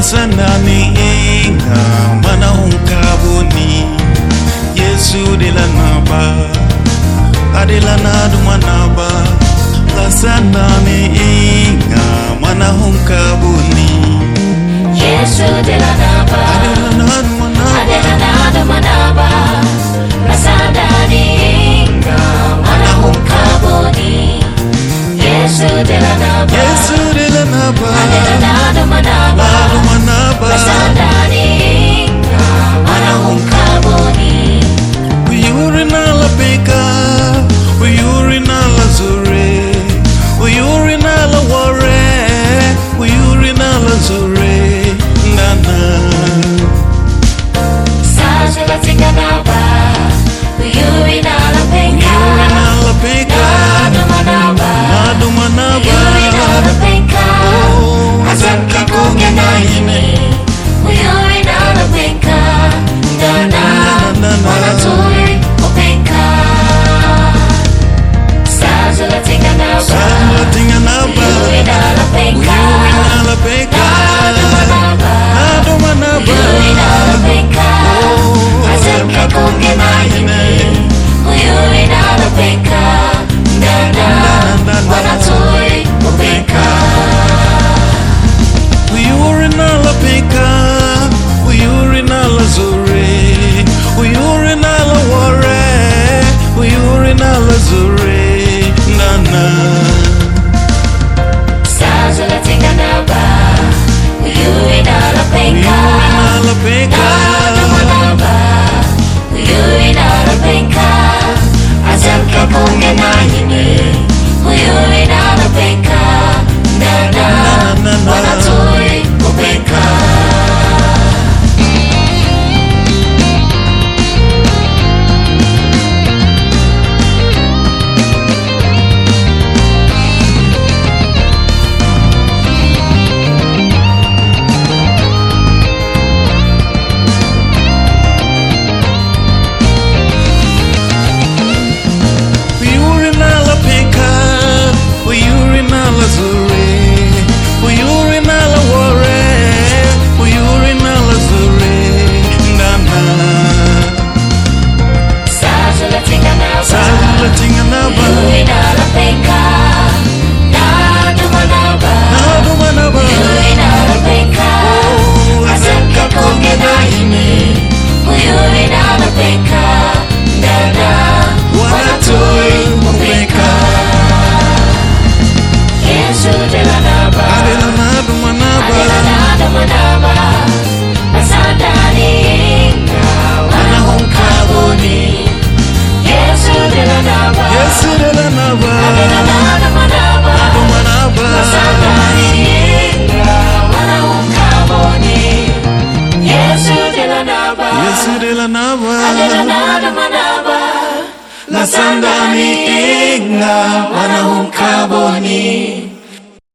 Nasandani inga mana hunkaboni Yesu de la naba adela nadu manaba Nasandani inga mana hunkaboni Yesu de la naba adela nadu manaba Nasandani inga mana hunkaboni Yesu de la naba adela nadu manaba Nasandani inga mana hunkaboni Uyurina la peka uyurina la zure uyurina la ware uyurina la zure nana Sajala tinganaba uyurina la peka nadu manaba uyurina la peka azanka kungenaini uyurina la peka nana wanatui upeka Sajala tinganaba uyurina la peka nadu manaba uyurina la peka azanka kungenaini uyurina la peka nana wanatui upeka uyurina la peka uyurina la zure uyurina la ware uyurina la zure nana Sajala tinganaba uyurina la peka la peka nadu manaba uyurina la peka azanka kungenaini uyurina la peka nana wanatui upeka Nasandani inga wana hunkaboni